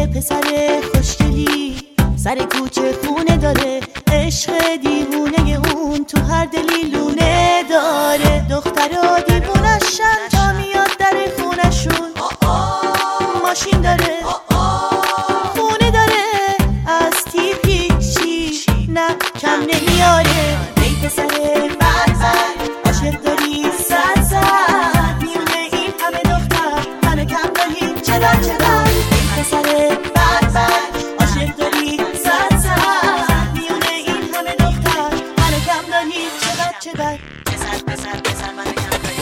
پسر خوشگلی سر کوچه خونه داره، عشق دیوونه اون تو هر دلی لونه داره. دخترها دیوونشن تا میاد در خونشون، ماشین داره، خونه داره، از تیپ هیچی نه کم نمیاره. ای پسر بدبخت عاشق داری صد صد، میونه این همه دختر منو کم داری چقدر چقدر. ای پسر بدبخت عاشق داری صد صد، میونه این همه دختر منو کم داری چقدر چقدر. پسر منو کم داری.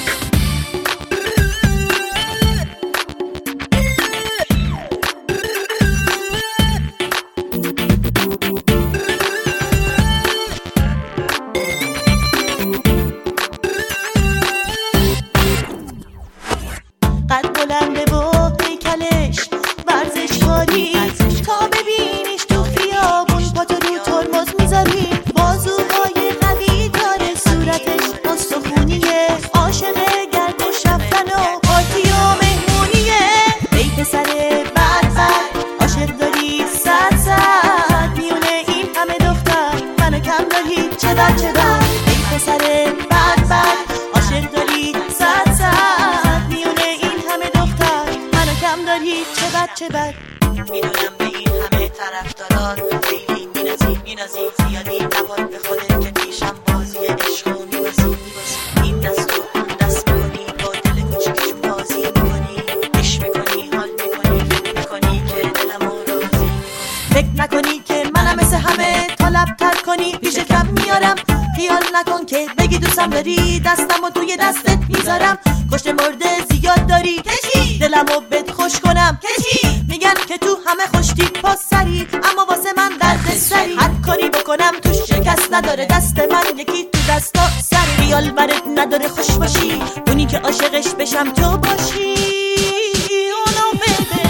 قد بلنده و پیکلش ورزشکاری، تا ببینیش تو خیابون پاتو رو ترمز میذاری. بازوهای قوی داره، صورتش استخونیه، عاشق گردش رفتن و پارتی و مهمونیه. ای پسر بدبخت عاشق داری صد صد، میونه این همه دختر منو کم داری چقدر چقدر. ای پسر بدبخت عاشق داری صد صد، میونه این همه دختر منو کم داری چقدر چقدر. میدونم به این همه طرفداران خیلی مینازی زیادی، نباد به خودت که پیشم بازی عشق و میبازی. این دست و اون دست میکنی، با دل کوچکشون بازی میکنی، عشق میکنی، حال میکنی، فکر میکنی که دلمو راضی. فکر نکنی که منم مثل همه طلب‌تر کنی، پیش کم میارم. خیال نکن که بگی دوستم داری، دستمو توی دستت میذارم. کشت مرده زیاد داری کشی، دلمو بد خوش کنم کشی. میگن که تو همه خوشتی پاس سری، اما واسه من درد سری. هر کاری بکنم توش شکست نداره، دست من یکی تو دستا سری. خیال برد نداره خوش باشی، اونی که عاشقش بشم تو باشی. اونو بده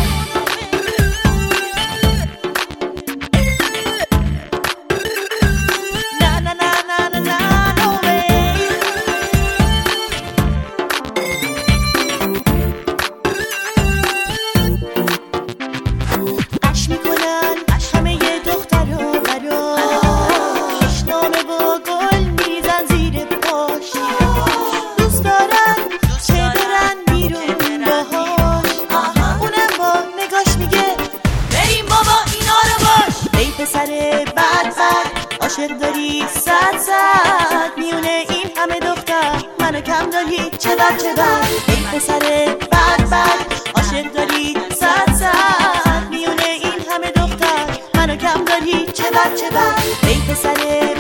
عاشق داری صد صد، میونه این همه دختر منو کم داری چقدر چقدر. ای پسر بدبخت عاشق داری صد صد، میونه این همه دختر منو کم داری چقدر چقدر. ای پسر